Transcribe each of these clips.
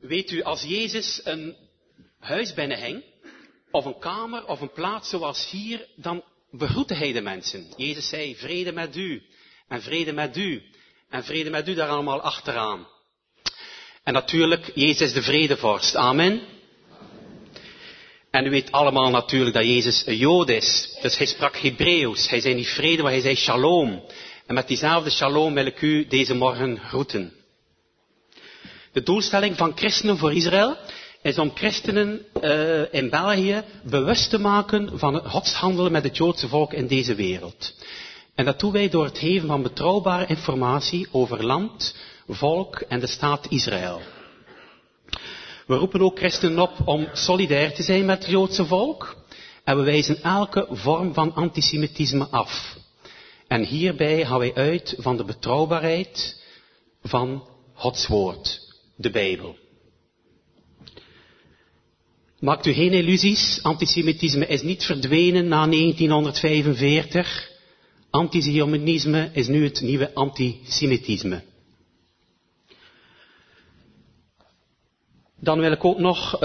Weet u, als Jezus een huis binnenging, of een kamer, of een plaats zoals hier, dan begroette hij de mensen. Jezus zei, vrede met u, en vrede met u, en vrede met u daar allemaal achteraan. En natuurlijk, Jezus is de vredevorst. Amen. En u weet allemaal natuurlijk dat Jezus een Jood is. Dus hij sprak Hebreeuws. Hij zei niet vrede, maar hij zei shalom. En met diezelfde shalom wil ik u deze morgen groeten. De doelstelling van Christenen voor Israël is om christenen in België bewust te maken van het godshandelen met het Joodse volk in deze wereld. En dat doen wij door het geven van betrouwbare informatie over land, volk en de staat Israël. We roepen ook christenen op om solidair te zijn met het Joodse volk. En we wijzen elke vorm van antisemitisme af. En hierbij gaan wij uit van de betrouwbaarheid van Gods woord, de Bijbel. Maakt u geen illusies, antisemitisme is niet verdwenen na 1945. Antisionisme is nu het nieuwe antisemitisme. Dan wil ik ook nog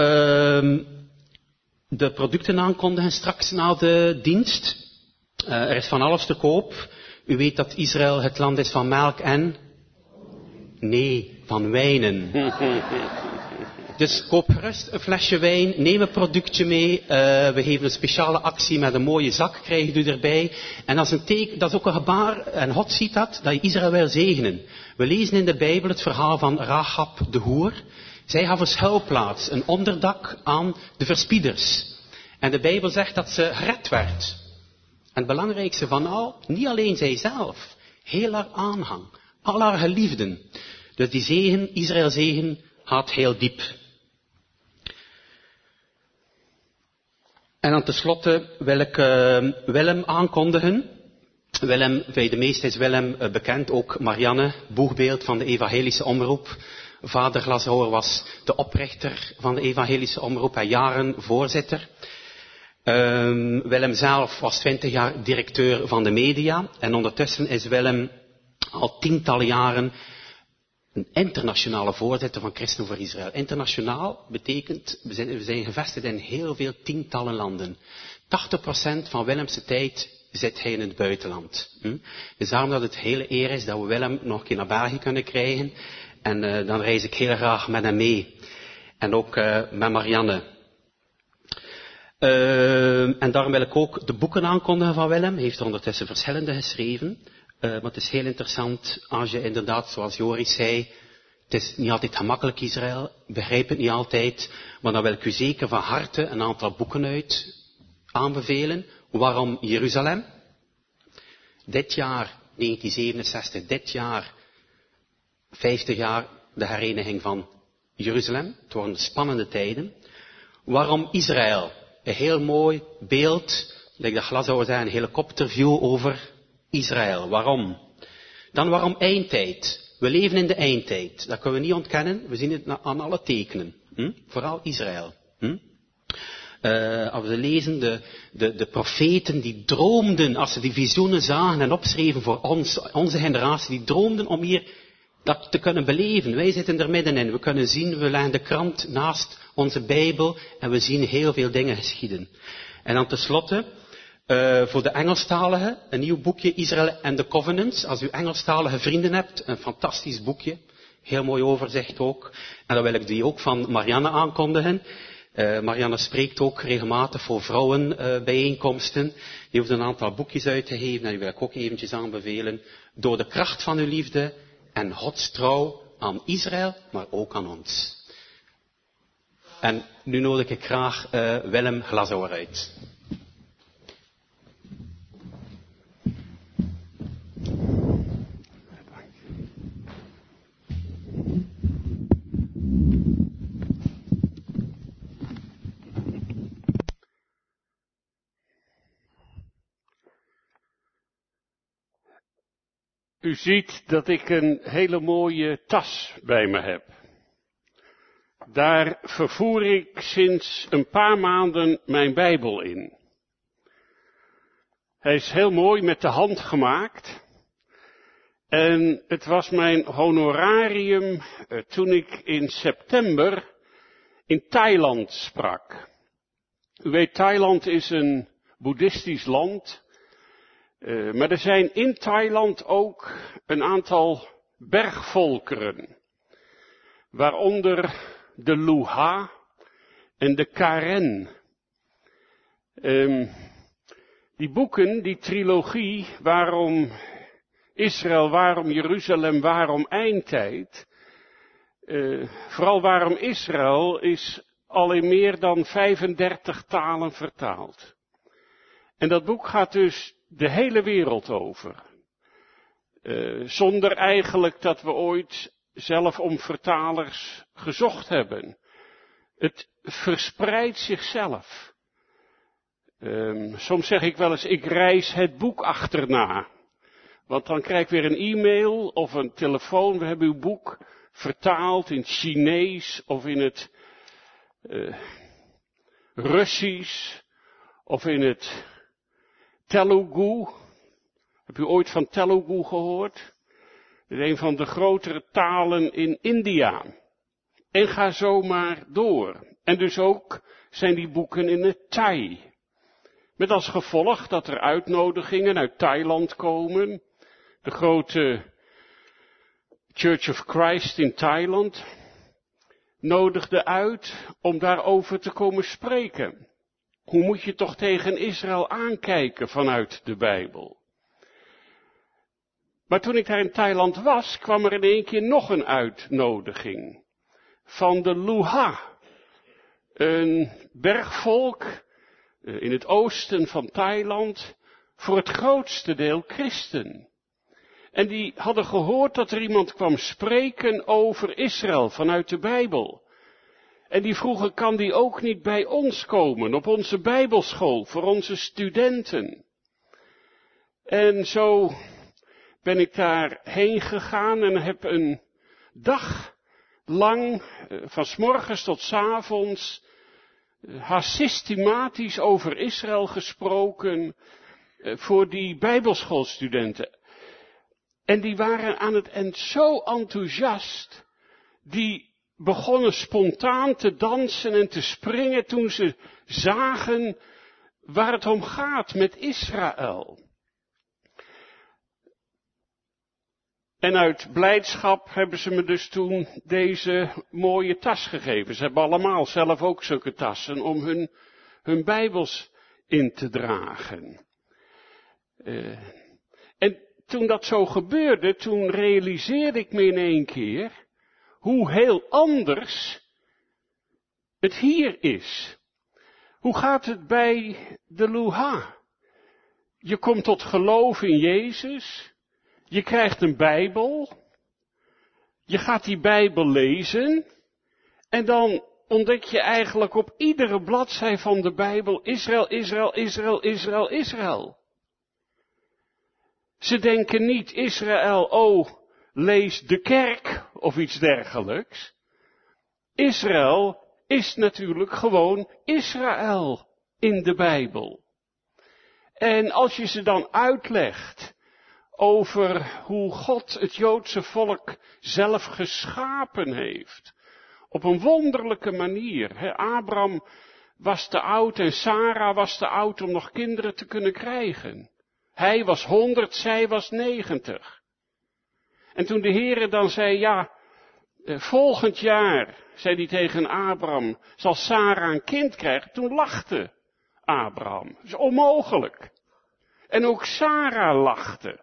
de producten aankondigen straks na de dienst. Er is van alles te koop. U weet dat Israël het land is van melk en... Nee, van wijnen. Dus koop gerust een flesje wijn, neem een productje mee. We geven een speciale actie met een mooie zak, krijgt u erbij. En dat is een teken, dat is ook een gebaar, en God ziet dat je Israël wil zegenen. We lezen in de Bijbel het verhaal van Rahab de hoer. Zij gaf een schuilplaats, een onderdak aan de verspieders. En de Bijbel zegt dat ze gered werd. En het belangrijkste van al, niet alleen zijzelf, heel haar aanhang, al haar geliefden. Dus die zegen, Israël zegen, gaat heel diep. En dan tenslotte wil ik Willem aankondigen. Willem, bij de meesten is Willem bekend, ook Marianne, boegbeeld van de evangelische omroep. Vader Glashouwer was de oprichter van de evangelische omroep en jaren voorzitter. Willem zelf was 20 jaar directeur van de media. En ondertussen is Willem al tientallen jaren een internationale voorzitter van Christen voor Israël. Internationaal betekent, we zijn gevestigd in heel veel tientallen landen. 80% van Willemse tijd zit hij in het buitenland. Dus daarom dat het hele eer is dat we Willem nog een keer naar België kunnen krijgen. En dan reis ik heel graag met hem mee. En ook met Marianne. En daarom wil ik ook de boeken aankondigen van Willem. Hij heeft er ondertussen verschillende geschreven. Maar het is heel interessant als je inderdaad, zoals Joris zei, het is niet altijd gemakkelijk Israël, begrijp het niet altijd, maar dan wil ik u zeker van harte een aantal boeken uit aanbevelen. Waarom Jeruzalem? Dit jaar, 1967, dit jaar 50 jaar de hereniging van Jeruzalem. Het worden spannende tijden. Waarom Israël? Een heel mooi beeld, like de Glashouwer zei, een helikopterview over Israël. Waarom? Dan waarom eindtijd? We leven in de eindtijd. Dat kunnen we niet ontkennen. We zien het aan alle tekenen. Vooral Israël. Als we lezen, de profeten die droomden, als ze die visioenen zagen en opschreven voor ons, onze generatie, die droomden om hier dat te kunnen beleven. Wij zitten er middenin. We kunnen zien, we leggen de krant naast onze Bijbel en we zien heel veel dingen geschieden. En dan tenslotte, voor de Engelstaligen, een nieuw boekje, Israël and the Covenants. Als u Engelstalige vrienden hebt, een fantastisch boekje. Heel mooi overzicht ook. En dan wil ik die ook van Marianne aankondigen. Marianne spreekt ook regelmatig voor vrouwenbijeenkomsten. Die heeft een aantal boekjes uitgegeven en die wil ik ook eventjes aanbevelen. Door de kracht van uw liefde en Gods trouw aan Israël, maar ook aan ons. En nu nodig ik graag Willem Glashouwer uit. U ziet dat ik een hele mooie tas bij me heb. Daar vervoer ik sinds een paar maanden mijn Bijbel in. Hij is heel mooi met de hand gemaakt. En het was mijn honorarium toen ik in september in Thailand sprak. U weet, Thailand is een boeddhistisch land, maar er zijn in Thailand ook een aantal bergvolkeren, waaronder de Luha en de Karen. Die boeken, die trilogie, waarom Israël, waarom Jeruzalem, waarom eindtijd, vooral waarom Israël, is al in meer dan 35 talen vertaald. En dat boek gaat dus de hele wereld over. Zonder eigenlijk dat we ooit zelf om vertalers gezocht hebben. Het verspreidt zichzelf. Soms zeg ik wel eens, ik reis het boek achterna. Want dan krijg ik weer een e-mail of een telefoon. We hebben uw boek vertaald in het Chinees of in het Russisch of in het Telugu. Heb u ooit van Telugu gehoord? Dat is een van de grotere talen in India. En ga zo maar door. En dus ook zijn die boeken in het Thai. Met als gevolg dat er uitnodigingen uit Thailand komen. De grote Church of Christ in Thailand nodigde uit om daarover te komen spreken. Hoe moet je toch tegen Israël aankijken vanuit de Bijbel? Maar toen ik daar in Thailand was, kwam er in één keer nog een uitnodiging van de Luha. Een bergvolk in het oosten van Thailand, voor het grootste deel christen. En die hadden gehoord dat er iemand kwam spreken over Israël vanuit de Bijbel. En die vroegen, kan die ook niet bij ons komen, op onze Bijbelschool, voor onze studenten? En zo ben ik daar heen gegaan en heb een dag lang, van 's morgens tot 's avonds, haast systematisch over Israël gesproken voor die Bijbelschoolstudenten. En die waren aan het eind zo enthousiast, die begonnen spontaan te dansen en te springen toen ze zagen waar het om gaat met Israël. En uit blijdschap hebben ze me dus toen deze mooie tas gegeven. Ze hebben allemaal zelf ook zulke tassen om hun Bijbels in te dragen. En toen dat zo gebeurde, toen realiseerde ik me in één keer hoe heel anders het hier is. Hoe gaat het bij de Luha? Je komt tot geloof in Jezus. Je krijgt een Bijbel. Je gaat die Bijbel lezen. En dan ontdek je eigenlijk op iedere bladzij van de Bijbel Israël, Israël, Israël, Israël, Israël. Ze denken niet Israël, oh, lees de kerk of iets dergelijks. Israël is natuurlijk gewoon Israël in de Bijbel. En als je ze dan uitlegt over hoe God het Joodse volk zelf geschapen heeft, op een wonderlijke manier. Abraham was te oud en Sarah was te oud om nog kinderen te kunnen krijgen. Hij was 100, zij was 90. En toen de Heere dan zei, ja, volgend jaar, zei hij tegen Abraham, zal Sarah een kind krijgen. Toen lachte Abraham. Dat is onmogelijk. En ook Sarah lachte.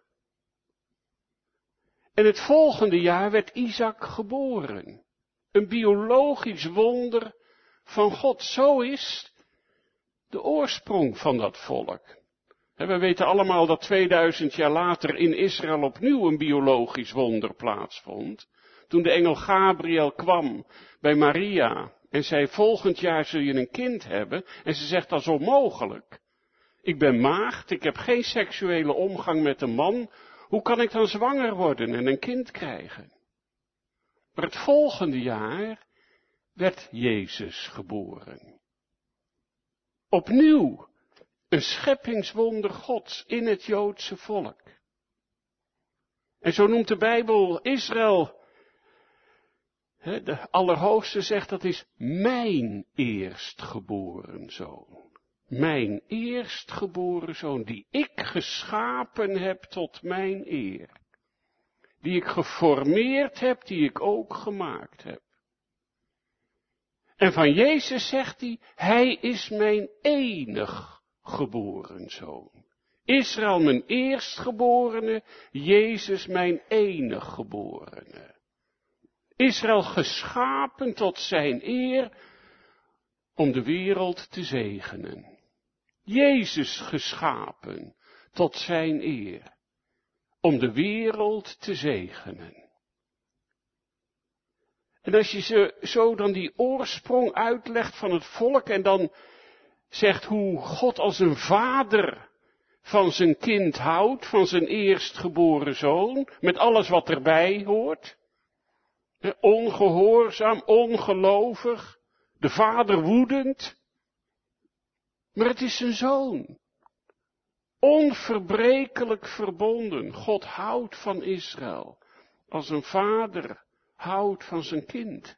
En het volgende jaar werd Isaac geboren. Een biologisch wonder van God. Zo is de oorsprong van dat volk. We weten allemaal dat 2000 jaar later in Israël opnieuw een biologisch wonder plaatsvond. Toen de engel Gabriel kwam bij Maria en zei, volgend jaar zul je een kind hebben. En ze zegt, dat is onmogelijk. Ik ben maagd, ik heb geen seksuele omgang met een man. Hoe kan ik dan zwanger worden en een kind krijgen? Maar het volgende jaar werd Jezus geboren. Opnieuw een scheppingswonder Gods in het Joodse volk. En zo noemt de Bijbel Israël De Allerhoogste zegt, dat is mijn eerstgeboren zoon. Mijn eerstgeboren zoon, die ik geschapen heb tot mijn eer. Die ik geformeerd heb, die ik ook gemaakt heb. En van Jezus zegt hij is mijn enig geboren zoon. Israël mijn eerstgeborene, Jezus mijn enig geborene. Israël geschapen tot zijn eer om de wereld te zegenen. Jezus geschapen tot zijn eer om de wereld te zegenen. En als je zo dan die oorsprong uitlegt van het volk en dan zegt hoe God als een vader van zijn kind houdt, van zijn eerstgeboren zoon, met alles wat erbij hoort. Ongehoorzaam, ongelovig, de vader woedend. Maar het is zijn zoon. Onverbrekelijk verbonden. God houdt van Israël als een vader houdt van zijn kind.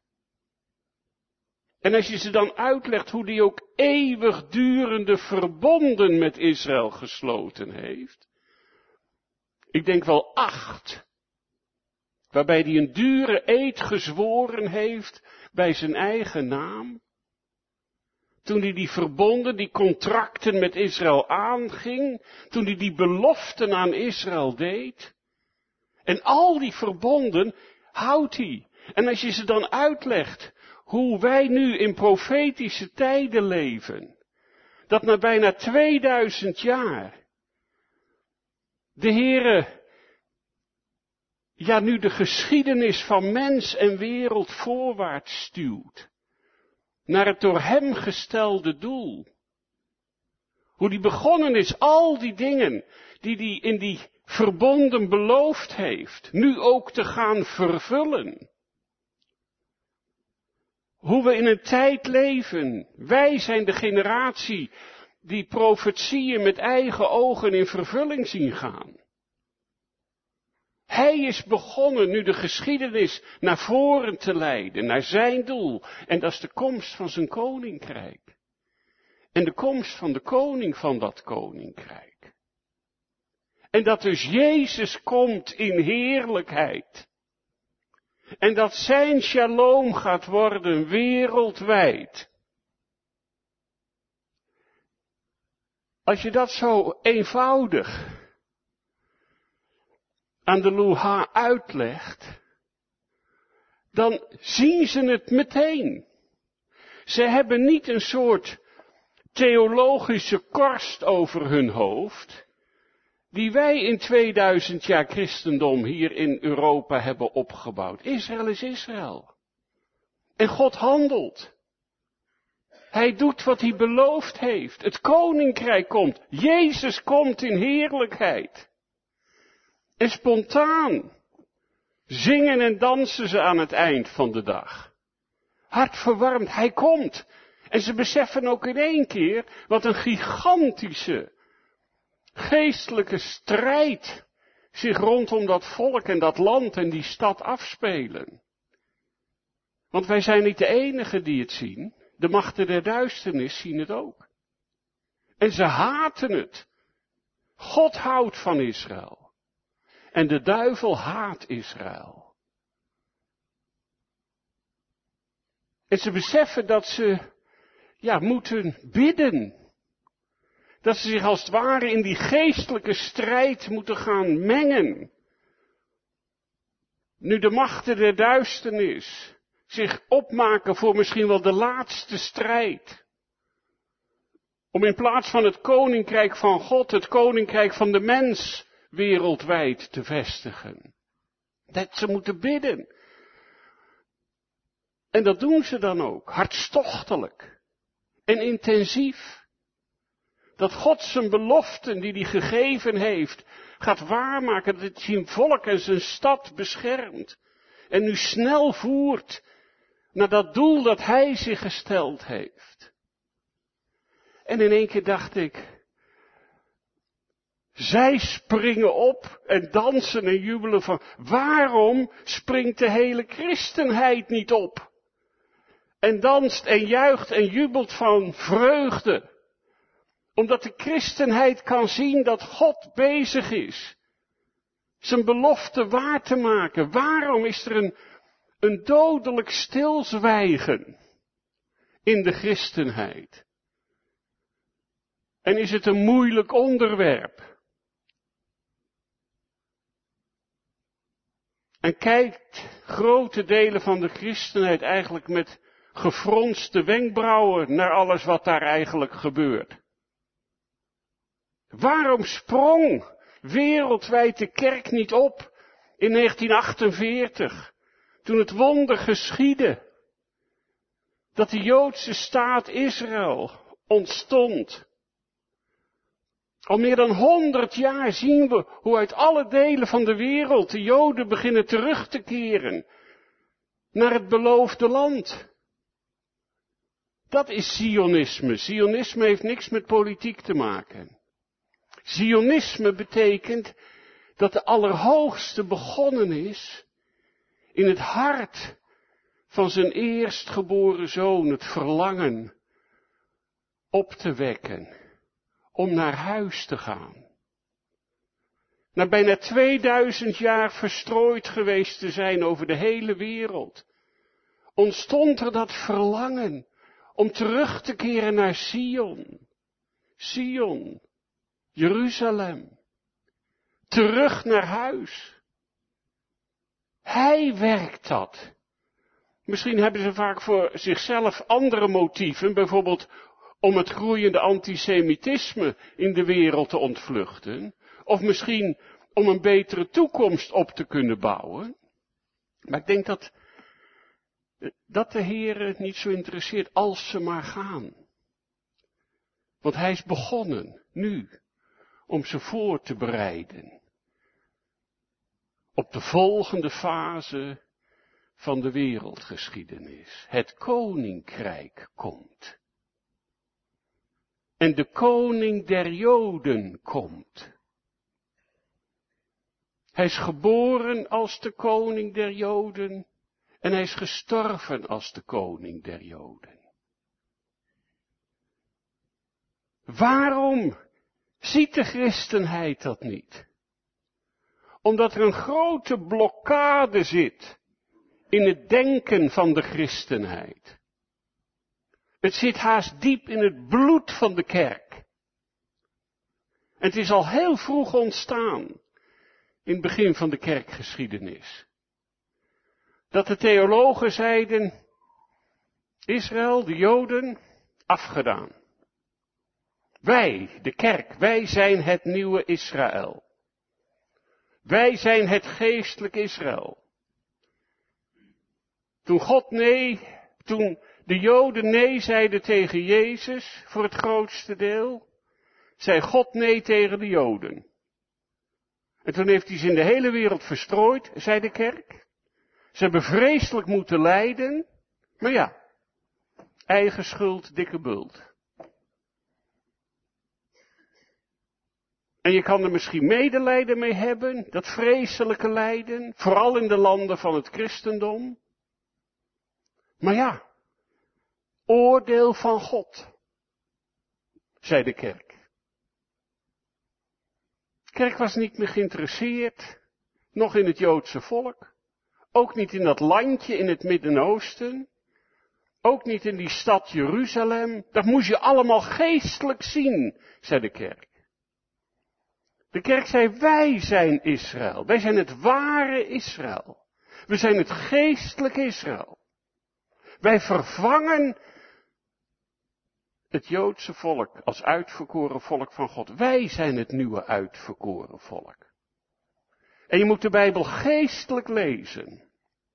En als je ze dan uitlegt hoe die ook eeuwigdurende verbonden met Israël gesloten heeft. Ik denk wel 8. Waarbij hij een dure eed gezworen heeft bij zijn eigen naam. Toen hij die verbonden, die contracten met Israël aanging. Toen hij die beloften aan Israël deed. En al die verbonden houdt hij. En als je ze dan uitlegt hoe wij nu in profetische tijden leven. Dat na bijna 2000 jaar de Heere nu de geschiedenis van mens en wereld voorwaarts stuwt. Naar het door hem gestelde doel. Hoe die begonnen is, al die dingen die hij in die verbonden beloofd heeft, nu ook te gaan vervullen. Hoe we in een tijd leven, wij zijn de generatie die profetieën met eigen ogen in vervulling zien gaan. Hij is begonnen nu de geschiedenis naar voren te leiden, naar zijn doel. En dat is de komst van zijn koninkrijk. En de komst van de koning van dat koninkrijk. En dat dus Jezus komt in heerlijkheid. En dat zijn shalom gaat worden wereldwijd. Als je dat zo eenvoudig aan de Luha uitlegt, dan zien ze het meteen. Ze hebben niet een soort theologische korst over hun hoofd, die wij in 2000 jaar christendom hier in Europa hebben opgebouwd. Israël is Israël. En God handelt. Hij doet wat hij beloofd heeft. Het koninkrijk komt. Jezus komt in heerlijkheid. En spontaan zingen en dansen ze aan het eind van de dag. Hartverwarmd, hij komt. En ze beseffen ook in één keer wat een gigantische geestelijke strijd zich rondom dat volk en dat land en die stad afspelen. Want wij zijn niet de enigen die het zien. De machten der duisternis zien het ook. En ze haten het. God houdt van Israël. En de duivel haat Israël. En ze beseffen dat ze, moeten bidden. Dat ze zich als het ware in die geestelijke strijd moeten gaan mengen. Nu de machten der duisternis zich opmaken voor misschien wel de laatste strijd. Om in plaats van het koninkrijk van God, het koninkrijk van de mens wereldwijd te vestigen. Dat ze moeten bidden. En dat doen ze dan ook, hartstochtelijk en intensief. Dat God zijn beloften die hij gegeven heeft, gaat waarmaken, dat het zijn volk en zijn stad beschermt. En nu snel voert naar dat doel dat hij zich gesteld heeft. En in één keer dacht ik, Zij springen op en dansen en jubelen van, waarom springt de hele christenheid niet op? En danst en juicht en jubelt van vreugde. Omdat de christenheid kan zien dat God bezig is zijn belofte waar te maken. Waarom is er een dodelijk stilzwijgen in de christenheid? En is het een moeilijk onderwerp? En kijkt grote delen van de christenheid eigenlijk met gefronste wenkbrauwen naar alles wat daar eigenlijk gebeurt. Waarom sprong wereldwijd de kerk niet op in 1948, toen het wonder geschiedde, dat de Joodse staat Israël ontstond? Al meer dan 100 jaar zien we hoe uit alle delen van de wereld de Joden beginnen terug te keren naar het beloofde land. Dat is Zionisme. Zionisme heeft niks met politiek te maken. Zionisme betekent dat de Allerhoogste begonnen is in het hart van zijn eerstgeboren zoon, het verlangen op te wekken om naar huis te gaan. Na bijna 2000 jaar verstrooid geweest te zijn over de hele wereld, ontstond er dat verlangen om terug te keren naar Sion. Sion, Jeruzalem. Terug naar huis. Hij werkt dat. Misschien hebben ze vaak voor zichzelf andere motieven, bijvoorbeeld om het groeiende antisemitisme in de wereld te ontvluchten, of misschien om een betere toekomst op te kunnen bouwen. Maar ik denk dat de Heer het niet zo interesseert als ze maar gaan. Want hij is begonnen, nu, om ze voor te bereiden op de volgende fase van de wereldgeschiedenis. Het koninkrijk komt. En de koning der Joden komt. Hij is geboren als de koning der Joden en hij is gestorven als de koning der Joden. Waarom ziet de christenheid dat niet? Omdat er een grote blokkade zit in het denken van de christenheid. Het zit haast diep in het bloed van de kerk. En het is al heel vroeg ontstaan in het begin van de kerkgeschiedenis. Dat de theologen zeiden, Israël, de Joden, afgedaan. Wij, de kerk, wij zijn het nieuwe Israël. Wij zijn het geestelijk Israël. Toen de Joden nee zeiden tegen Jezus, voor het grootste deel, zei God nee tegen de Joden. En toen heeft hij ze in de hele wereld verstrooid, zei de kerk. Ze hebben vreselijk moeten lijden, maar ja, eigen schuld, dikke bult. En je kan er misschien medelijden mee hebben, dat vreselijke lijden, vooral in de landen van het christendom. Maar ja, oordeel van God, zei de kerk. De kerk was niet meer geïnteresseerd, nog in het Joodse volk, ook niet in dat landje in het Midden-Oosten, ook niet in die stad Jeruzalem. Dat moest je allemaal geestelijk zien, zei de kerk. De kerk zei, wij zijn Israël. Wij zijn het ware Israël. We zijn het geestelijke Israël. Wij vervangen het Joodse volk als uitverkoren volk van God. Wij zijn het nieuwe uitverkoren volk. En je moet de Bijbel geestelijk lezen.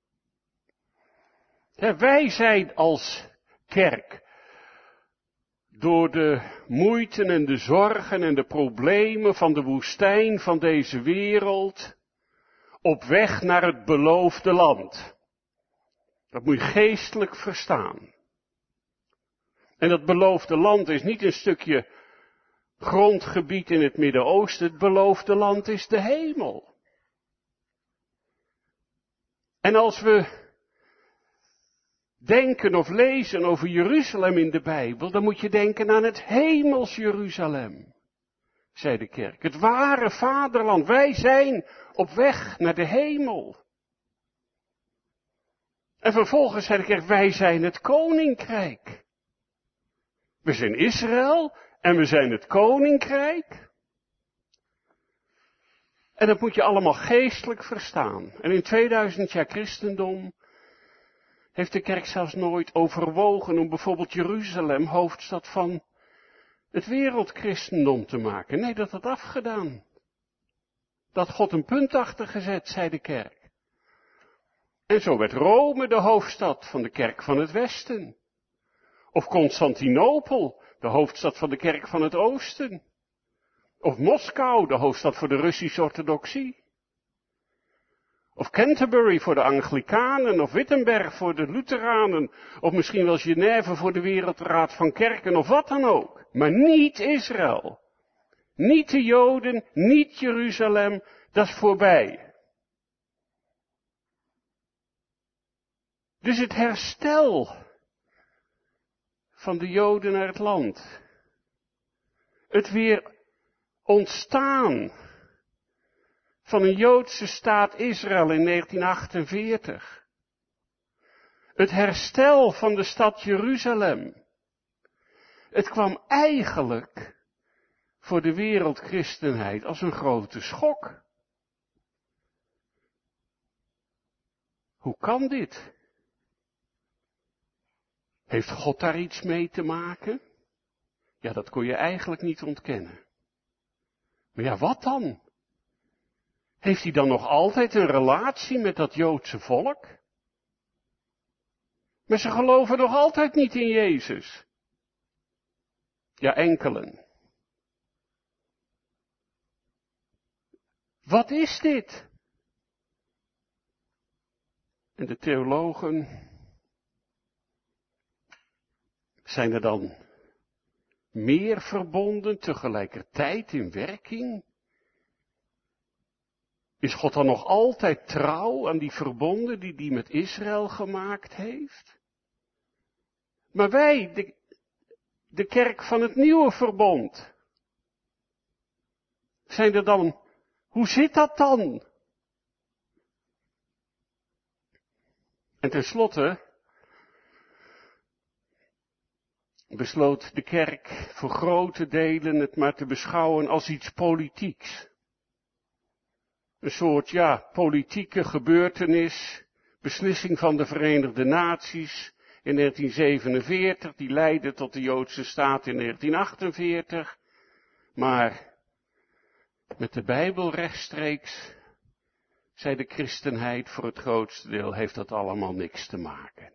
Ja, wij zijn als kerk door de moeite en de zorgen en de problemen van de woestijn van deze wereld op weg naar het beloofde land. Dat moet je geestelijk verstaan. En dat beloofde land is niet een stukje grondgebied in het Midden-Oosten, het beloofde land is de hemel. En als we denken of lezen over Jeruzalem in de Bijbel, dan moet je denken aan het hemels Jeruzalem, zei de kerk. Het ware vaderland. Wij zijn op weg naar de hemel. En vervolgens zei de kerk, wij zijn het koninkrijk. We zijn Israël en we zijn het koninkrijk. En dat moet je allemaal geestelijk verstaan. En in 2000 jaar christendom heeft de kerk zelfs nooit overwogen om bijvoorbeeld Jeruzalem, hoofdstad van het wereldchristendom, te maken. Nee, dat had afgedaan. Dat God een punt achter gezet, zei de kerk. En zo werd Rome de hoofdstad van de kerk van het Westen. Of Constantinopel, de hoofdstad van de kerk van het Oosten. Of Moskou, de hoofdstad voor de Russische orthodoxie. Of Canterbury voor de Anglikanen, of Wittenberg voor de Lutheranen, of misschien wel Genève voor de Wereldraad van Kerken, of wat dan ook. Maar niet Israël. Niet de Joden, niet Jeruzalem, dat is voorbij. Dus het herstel van de Joden naar het land. Het weer ontstaan van een Joodse staat Israël in 1948. Het herstel van de stad Jeruzalem. Het kwam eigenlijk voor de wereldchristenheid als een grote schok. Hoe kan dit? Heeft God daar iets mee te maken? Ja, dat kon je eigenlijk niet ontkennen. Maar ja, wat dan? Heeft hij dan nog altijd een relatie met dat Joodse volk? Maar ze geloven nog altijd niet in Jezus. Ja, enkelen. Wat is dit? En de theologen, zijn er dan meer verbonden tegelijkertijd in werking? Is God dan nog altijd trouw aan die verbonden die hij met Israël gemaakt heeft? Maar wij, de kerk van het nieuwe verbond, zijn er dan, hoe zit dat dan? En tenslotte besloot de kerk voor grote delen het maar te beschouwen als iets politieks. Een soort, politieke gebeurtenis, beslissing van de Verenigde Naties in 1947, die leidde tot de Joodse staat in 1948, maar met de Bijbel rechtstreeks, zei de christenheid voor het grootste deel, heeft dat allemaal niks te maken.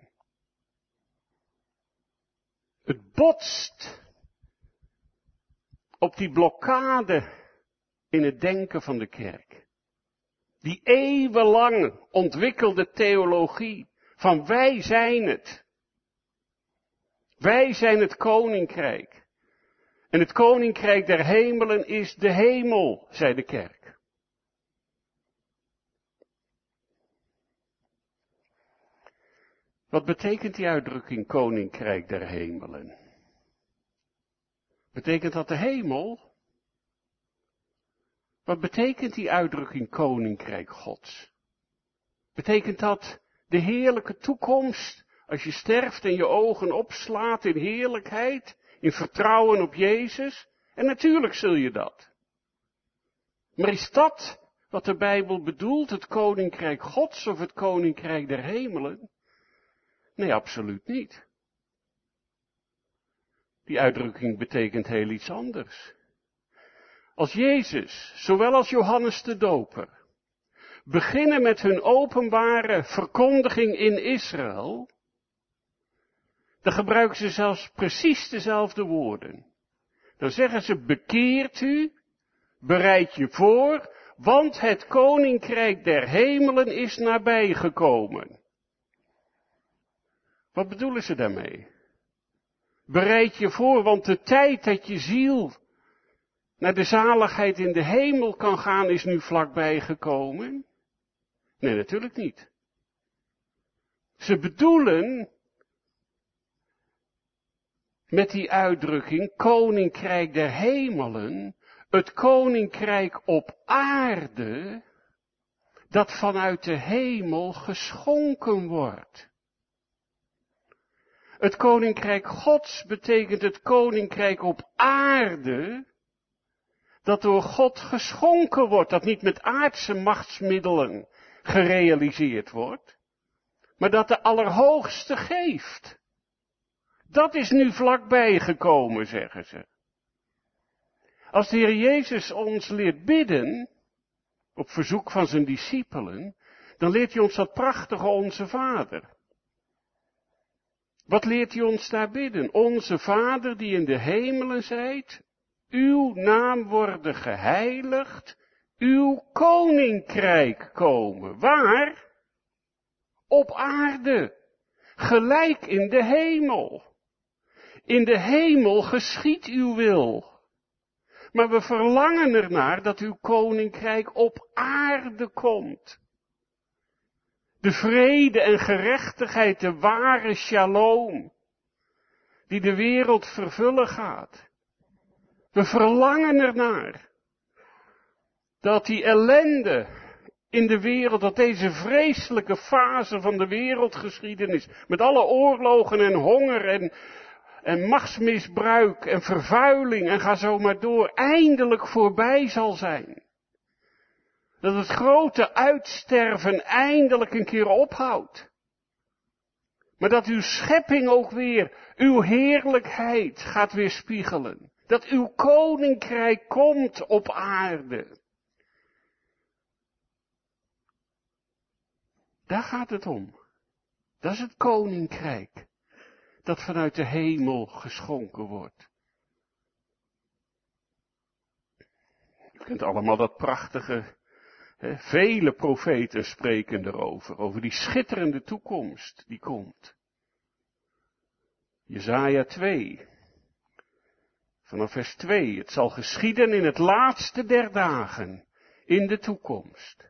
Het botst op die blokkade in het denken van de kerk. Die eeuwenlang ontwikkelde theologie van wij zijn het. Wij zijn het koninkrijk. En het koninkrijk der hemelen is de hemel, zei de kerk. Wat betekent die uitdrukking koninkrijk der hemelen? Betekent dat de hemel? Wat betekent die uitdrukking koninkrijk Gods? Betekent dat de heerlijke toekomst, als je sterft en je ogen opslaat in heerlijkheid, in vertrouwen op Jezus? En natuurlijk zul je dat. Maar is dat wat de Bijbel bedoelt, het koninkrijk Gods of het koninkrijk der hemelen? Nee, absoluut niet. Die uitdrukking betekent heel iets anders. Als Jezus, zowel als Johannes de Doper, beginnen met hun openbare verkondiging in Israël, dan gebruiken ze zelfs precies dezelfde woorden. Dan zeggen ze, bekeert u, bereid je voor, want het koninkrijk der hemelen is nabijgekomen. Wat bedoelen ze daarmee? Bereid je voor, want de tijd dat je ziel naar de zaligheid in de hemel kan gaan, is nu vlakbij gekomen? Nee, natuurlijk niet. Ze bedoelen met die uitdrukking, koninkrijk der hemelen, het koninkrijk op aarde, dat vanuit de hemel geschonken wordt. Het koninkrijk Gods betekent het koninkrijk op aarde, dat door God geschonken wordt, dat niet met aardse machtsmiddelen gerealiseerd wordt, maar dat de Allerhoogste geeft. Dat is nu vlakbij gekomen, zeggen ze. Als de Heer Jezus ons leert bidden, op verzoek van zijn discipelen, dan leert hij ons dat prachtige Onze Vader. Wat leert hij ons daar bidden? Onze Vader die in de hemelen zijt, uw naam worden geheiligd, uw koninkrijk komen. Waar? Op aarde, gelijk in de hemel. In de hemel geschiet uw wil. Maar we verlangen ernaar dat uw koninkrijk op aarde komt. De vrede en gerechtigheid, de ware shalom, die de wereld vervullen gaat. We verlangen ernaar dat die ellende in de wereld, dat deze vreselijke fase van de wereldgeschiedenis, met alle oorlogen en honger en machtsmisbruik en vervuiling en ga zo maar door, eindelijk voorbij zal zijn. Dat het grote uitsterven eindelijk een keer ophoudt. Maar dat uw schepping ook weer uw heerlijkheid gaat weerspiegelen. Dat uw koninkrijk komt op aarde. Daar gaat het om. Dat is het koninkrijk dat vanuit de hemel geschonken wordt. U kent allemaal dat prachtige, vele profeten spreken erover, over die schitterende toekomst die komt. Jesaja 2, vanaf vers 2, het zal geschieden in het laatste der dagen, in de toekomst.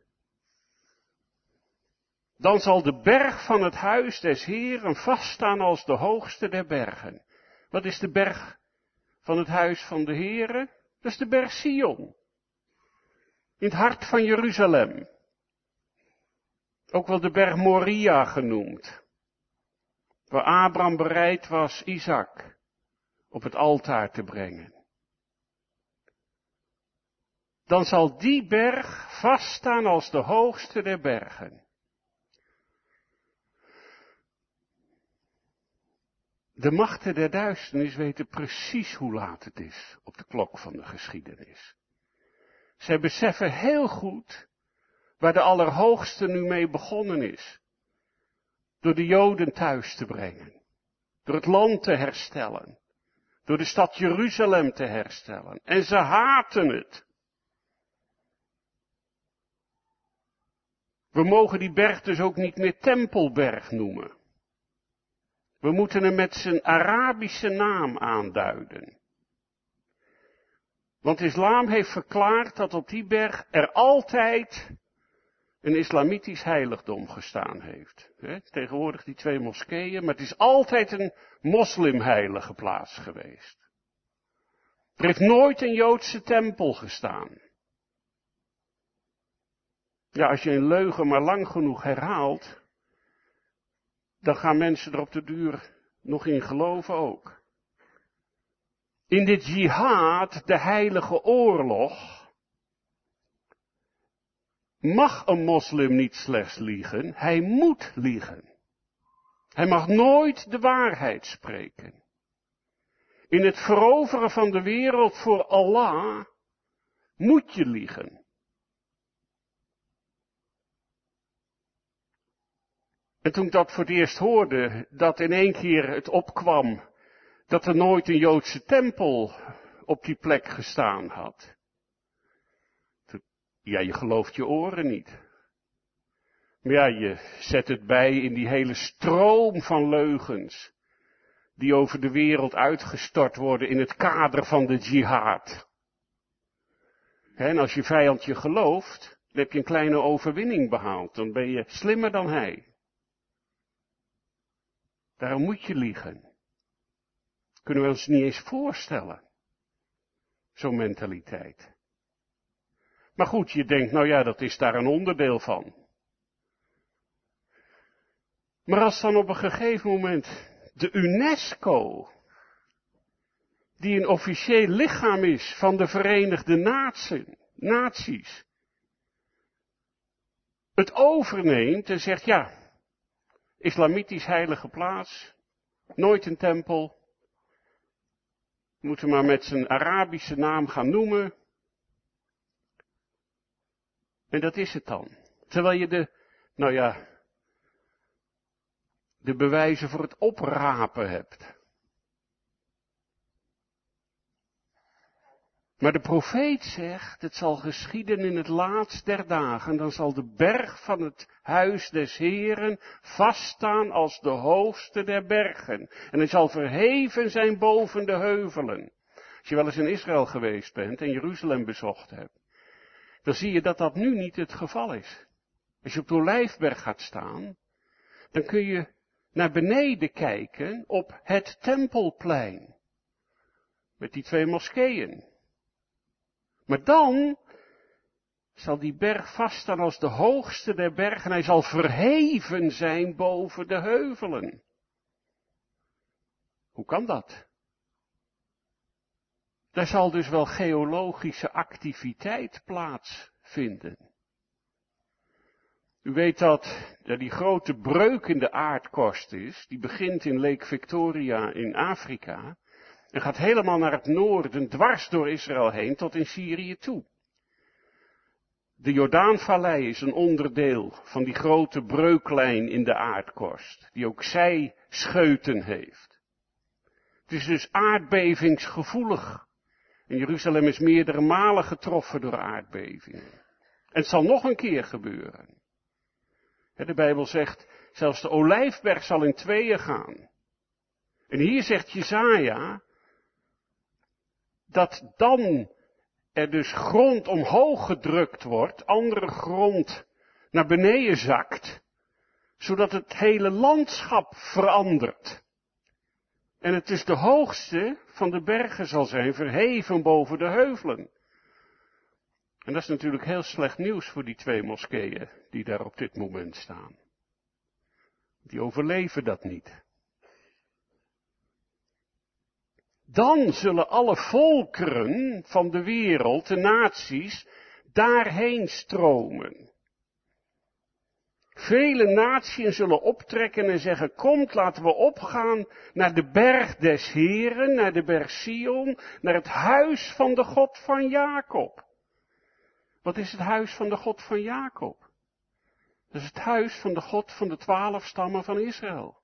Dan zal de berg van het huis des Heeren vaststaan als de hoogste der bergen. Wat is de berg van het huis van de Heere? Dat is de berg Sion. In het hart van Jeruzalem. Ook wel de berg Moria genoemd. Waar Abraham bereid was Isaac op het altaar te brengen. Dan zal die berg vaststaan als de hoogste der bergen. De machten der duisternis weten precies hoe laat het is op de klok van de geschiedenis. Zij beseffen heel goed waar de Allerhoogste nu mee begonnen is. Door de Joden thuis te brengen. Door het land te herstellen. Door de stad Jeruzalem te herstellen. En ze haten het. We mogen die berg dus ook niet meer Tempelberg noemen. We moeten hem met zijn Arabische naam aanduiden. Want islam heeft verklaard dat op die berg er altijd een islamitisch heiligdom gestaan heeft. Tegenwoordig die 2 moskeeën, maar het is altijd een moslimheilige plaats geweest. Er heeft nooit een Joodse tempel gestaan. Ja, als je een leugen maar lang genoeg herhaalt, dan gaan mensen er op de duur nog in geloven ook. In de jihad, de heilige oorlog, mag een moslim niet slechts liegen, hij moet liegen. Hij mag nooit de waarheid spreken. In het veroveren van de wereld voor Allah moet je liegen. En toen ik dat voor het eerst hoorde, dat in één keer het opkwam, dat er nooit een Joodse tempel op die plek gestaan had. Ja, je gelooft je oren niet. Maar ja, je zet het bij in die hele stroom van leugens, die over de wereld uitgestort worden in het kader van de jihad. En als je vijand je gelooft, dan heb je een kleine overwinning behaald. Dan ben je slimmer dan hij. Daarom moet je liegen. Kunnen we ons niet eens voorstellen. Zo'n mentaliteit. Maar goed, je denkt, nou ja, dat is daar een onderdeel van. Maar als dan op een gegeven moment de UNESCO, die een officieel lichaam is van de Verenigde Naties, het overneemt en zegt, ja, islamitisch heilige plaats, nooit een tempel, moeten maar met zijn Arabische naam gaan noemen. En dat is het dan. Terwijl je de bewijzen voor het oprapen hebt. Maar de profeet zegt, het zal geschieden in het laatst der dagen, dan zal de berg van het huis des Heren vaststaan als de hoogste der bergen. En hij zal verheven zijn boven de heuvelen. Als je wel eens in Israël geweest bent en Jeruzalem bezocht hebt, dan zie je dat dat nu niet het geval is. Als je op de Olijfberg gaat staan, dan kun je naar beneden kijken op het Tempelplein. Met die 2 moskeeën. Maar dan zal die berg vaststaan als de hoogste der bergen. En hij zal verheven zijn boven de heuvelen. Hoe kan dat? Daar zal dus wel geologische activiteit plaatsvinden. U weet dat er die grote breuk in de aardkorst is. Die begint in Lake Victoria in Afrika. En gaat helemaal naar het noorden, dwars door Israël heen, tot in Syrië toe. De Jordaanvallei is een onderdeel van die grote breuklijn in de aardkorst, die ook zijscheuten heeft. Het is dus aardbevingsgevoelig. En Jeruzalem is meerdere malen getroffen door aardbevingen. En het zal nog een keer gebeuren. De Bijbel zegt, zelfs de Olijfberg zal in tweeën gaan. En hier zegt Jesaja, dat dan er dus grond omhoog gedrukt wordt, andere grond naar beneden zakt, zodat het hele landschap verandert. En het dus de hoogste van de bergen zal zijn, verheven boven de heuvelen. En dat is natuurlijk heel slecht nieuws voor die 2 moskeeën die daar op dit moment staan. Die overleven dat niet. Dan zullen alle volkeren van de wereld, de naties, daarheen stromen. Vele naties zullen optrekken en zeggen, komt, laten we opgaan naar de berg des Heren, naar de berg Sion, naar het huis van de God van Jacob. Wat is het huis van de God van Jacob? Dat is het huis van de God van de 12 stammen van Israël.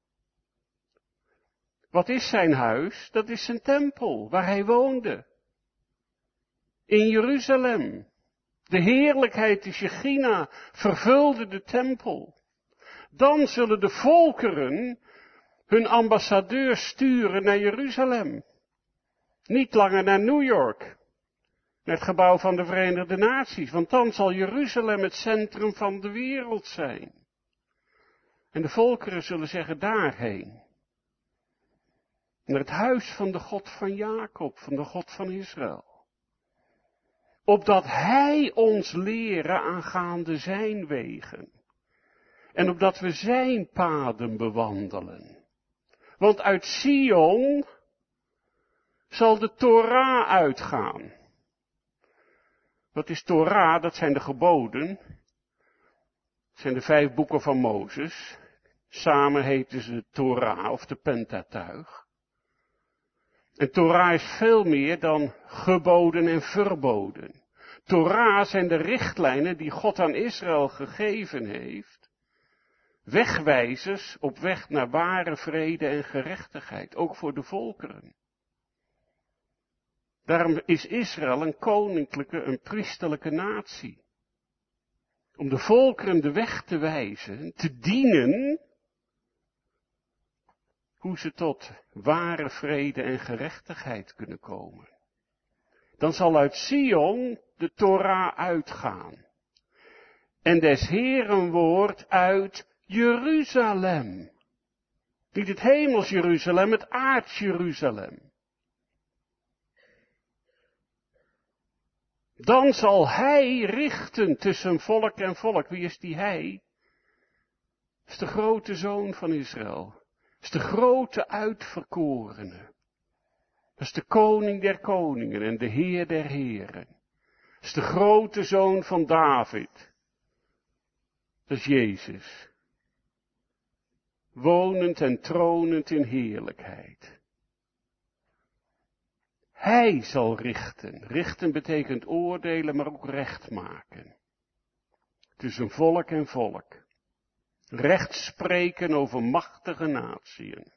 Wat is zijn huis? Dat is zijn tempel, waar hij woonde. In Jeruzalem. De heerlijkheid, de Shechina, vervulde de tempel. Dan zullen de volkeren hun ambassadeurs sturen naar Jeruzalem. Niet langer naar New York, naar het gebouw van de Verenigde Naties, want dan zal Jeruzalem het centrum van de wereld zijn. En de volkeren zullen zeggen daarheen. Naar het huis van de God van Jacob, van de God van Israël. Opdat hij ons leren aangaande zijn wegen. En opdat we zijn paden bewandelen. Want uit Sion zal de Torah uitgaan. Wat is Torah? Dat zijn de geboden. Dat zijn de 5 boeken van Mozes. Samen heten ze Torah of de Pentatuig. En Torah is veel meer dan geboden en verboden. Torah zijn de richtlijnen die God aan Israël gegeven heeft. Wegwijzers op weg naar ware vrede en gerechtigheid, ook voor de volkeren. Daarom is Israël een koninklijke, een priesterlijke natie. Om de volkeren de weg te wijzen, te dienen, hoe ze tot ware vrede en gerechtigheid kunnen komen. Dan zal uit Sion de Torah uitgaan. En des Heeren woord uit Jeruzalem. Niet het hemels Jeruzalem, het aards Jeruzalem. Dan zal hij richten tussen volk en volk. Wie is die hij? Dat is de grote zoon van Israël. Dat is de grote uitverkorene. Dat is de koning der koningen en de heer der heren. Dat is de grote zoon van David. Dat is Jezus. Wonend en tronend in heerlijkheid. Hij zal richten. Richten betekent oordelen, maar ook recht maken. Tussen volk en volk. Recht spreken over machtige natieën.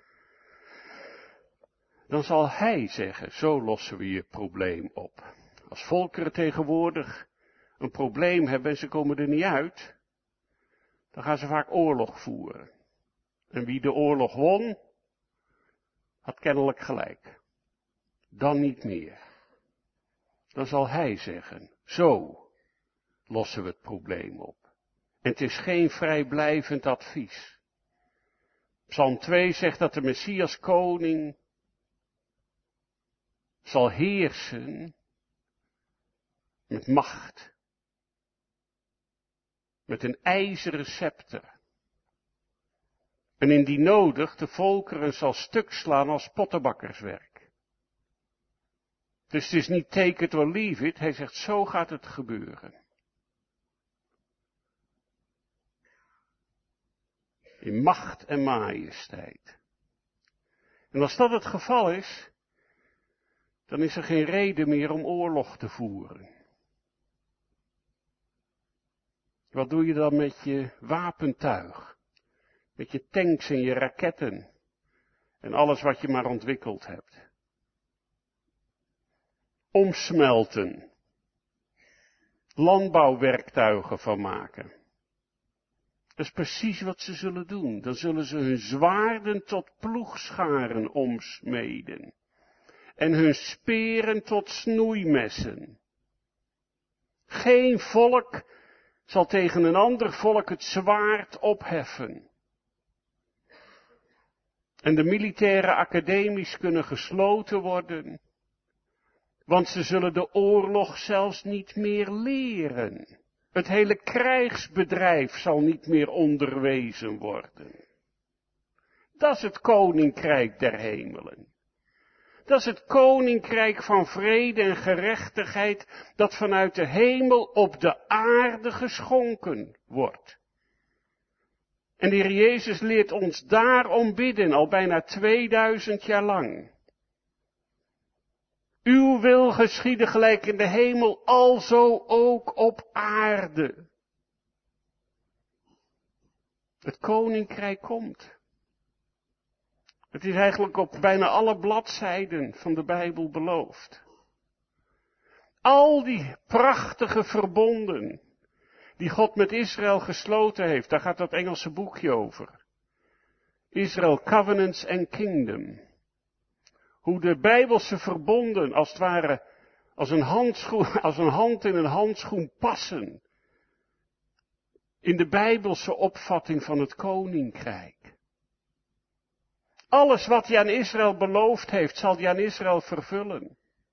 Dan zal hij zeggen, zo lossen we je probleem op. Als volkeren tegenwoordig een probleem hebben en ze komen er niet uit, dan gaan ze vaak oorlog voeren. En wie de oorlog won, had kennelijk gelijk. Dan niet meer. Dan zal hij zeggen, zo lossen we het probleem op. En het is geen vrijblijvend advies. Psalm 2 zegt dat de Messias koning zal heersen met macht. Met een ijzeren scepter. En indien nodig de volkeren zal stuk slaan als pottenbakkerswerk. Dus het is niet take it or leave it, hij zegt zo gaat het gebeuren. In macht en majesteit. En als dat het geval is, dan is er geen reden meer om oorlog te voeren. Wat doe je dan met je wapentuig? Met je tanks en je raketten en alles wat je maar ontwikkeld hebt. Omsmelten. Landbouwwerktuigen van maken. Dat is precies wat ze zullen doen. Dan zullen ze hun zwaarden tot ploegscharen omsmeden. En hun speren tot snoeimessen. Geen volk zal tegen een ander volk het zwaard opheffen. En de militaire academies kunnen gesloten worden. Want ze zullen de oorlog zelfs niet meer leren. Het hele krijgsbedrijf zal niet meer onderwezen worden. Dat is het koninkrijk der hemelen. Dat is het koninkrijk van vrede en gerechtigheid dat vanuit de hemel op de aarde geschonken wordt. En de Heer Jezus leert ons daarom bidden, al bijna 2000 jaar lang. Uw wil geschieden gelijk in de hemel, alzo ook op aarde. Het koninkrijk komt. Het is eigenlijk op bijna alle bladzijden van de Bijbel beloofd. Al die prachtige verbonden die God met Israël gesloten heeft, daar gaat dat Engelse boekje over. Israel Covenants and Kingdom. Hoe de Bijbelse verbonden als het ware als een hand in een handschoen passen. In de Bijbelse opvatting van het koninkrijk. Alles wat hij aan Israël beloofd heeft, zal hij aan Israël vervullen.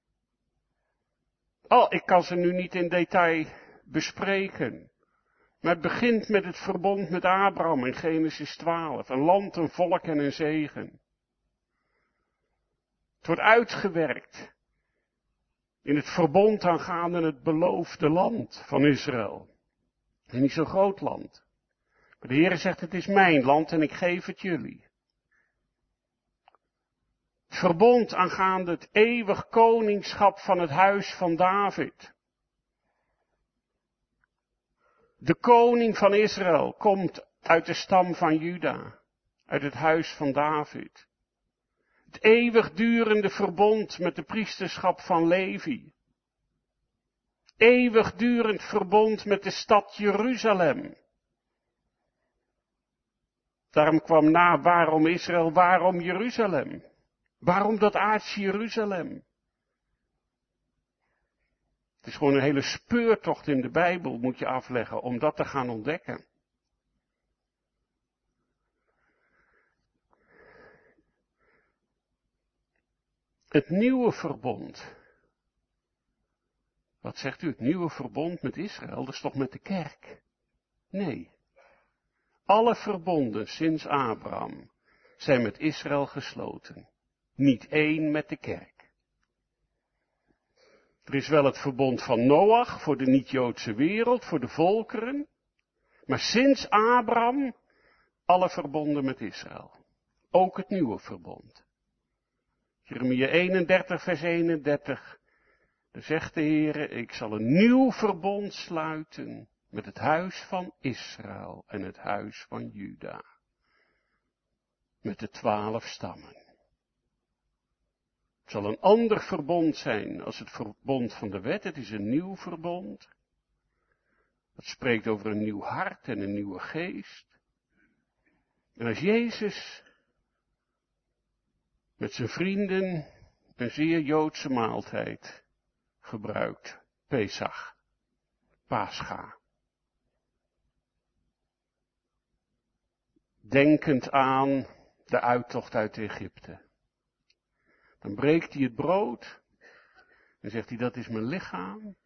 Ik kan ze nu niet in detail bespreken. Maar het begint met het verbond met Abraham in Genesis 12. Een land, een volk en een zegen. Het wordt uitgewerkt in het verbond aangaande het beloofde land van Israël. En niet zo'n groot land. Maar de Heer zegt, het is mijn land en ik geef het jullie. Het verbond aangaande het eeuwig koningschap van het huis van David. De koning van Israël komt uit de stam van Juda, uit het huis van David. Het eeuwigdurende verbond met de priesterschap van Levi. Eeuwigdurend verbond met de stad Jeruzalem. Daarom kwam na, waarom Israël, waarom Jeruzalem? Waarom dat aardse Jeruzalem? Het is gewoon een hele speurtocht in de Bijbel moet je afleggen om dat te gaan ontdekken. Het nieuwe verbond. Wat zegt u, het nieuwe verbond met Israël? Dat is toch met de kerk? Nee. Alle verbonden sinds Abraham zijn met Israël gesloten. Niet één met de kerk. Er is wel het verbond van Noach voor de niet-Joodse wereld, voor de volkeren. Maar sinds Abraham alle verbonden met Israël. Ook het nieuwe verbond. Jeremia 31 vers 31. Daar zegt de Heer, ik zal een nieuw verbond sluiten met het huis van Israël en het huis van Juda. Met de 12 stammen. Het zal een ander verbond zijn als het verbond van de wet. Het is een nieuw verbond. Het spreekt over een nieuw hart en een nieuwe geest. En als Jezus met zijn vrienden een zeer Joodse maaltijd gebruikt, Pesach, Pascha. Denkend aan de uittocht uit Egypte. Dan breekt hij het brood en zegt hij, dat is mijn lichaam.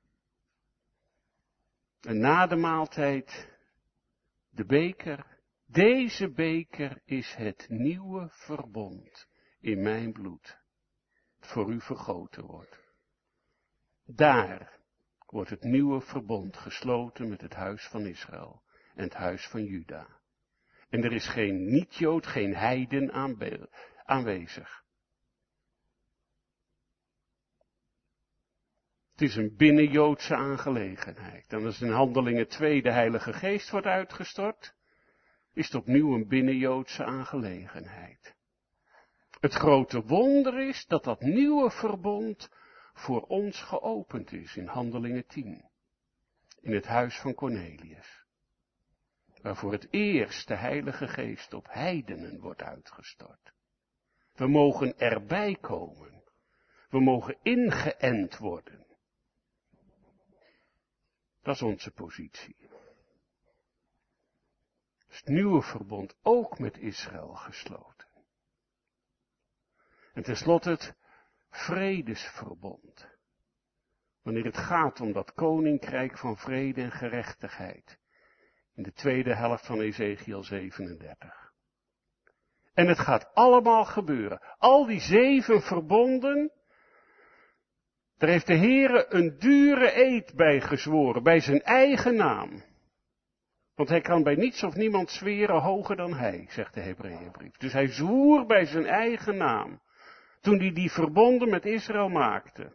En na de maaltijd de beker. Deze beker is het nieuwe verbond in mijn bloed, dat voor u vergoten wordt. Daar wordt het nieuwe verbond gesloten met het huis van Israël en het huis van Juda. En er is geen niet-Jood, geen heiden aanwezig. Het is een binnenjoodse aangelegenheid. En als in Handelingen 2 de Heilige Geest wordt uitgestort, is het opnieuw een binnenjoodse aangelegenheid. Het grote wonder is dat dat nieuwe verbond voor ons geopend is in Handelingen 10. In het huis van Cornelius. Waar voor het eerst de Heilige Geest op heidenen wordt uitgestort. We mogen erbij komen. We mogen ingeënt worden. Dat is onze positie. Het nieuwe verbond ook met Israël gesloten. En tenslotte het vredesverbond. Wanneer het gaat om dat koninkrijk van vrede en gerechtigheid. In de tweede helft van Ezekiel 37. En het gaat allemaal gebeuren. Al die 7 verbonden. Daar heeft de Heere een dure eed bij gezworen. Bij zijn eigen naam. Want hij kan bij niets of niemand zweren hoger dan hij, zegt de Hebreeënbrief. Dus hij zwoer bij zijn eigen naam. Toen hij die verbonden met Israël maakte.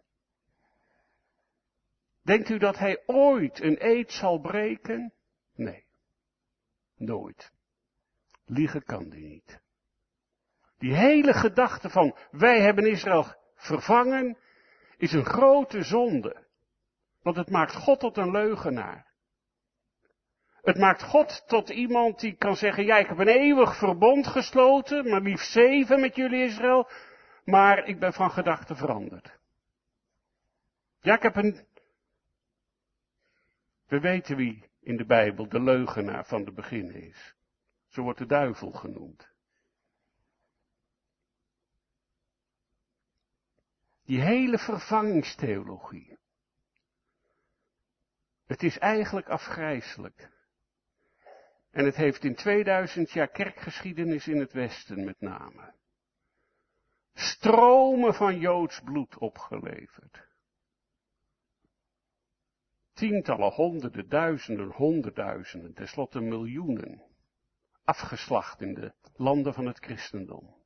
Denkt u dat hij ooit een eed zal breken? Nee. Nooit. Liegen kan die niet. Die hele gedachte van wij hebben Israël vervangen is een grote zonde. Want het maakt God tot een leugenaar. Het maakt God tot iemand die kan zeggen, ja, ik heb een eeuwig verbond gesloten, maar liefst 7 met jullie Israël, maar ik ben van gedachten veranderd. Ja, we weten wie in de Bijbel de leugenaar van de begin is. Zo wordt de duivel genoemd. Die hele vervangingstheologie. Het is eigenlijk afgrijselijk. En het heeft in 2000 jaar kerkgeschiedenis in het Westen met name stromen van Joods bloed opgeleverd. Tientallen, honderden, duizenden, honderdduizenden, tenslotte miljoenen. Afgeslacht in de landen van het christendom.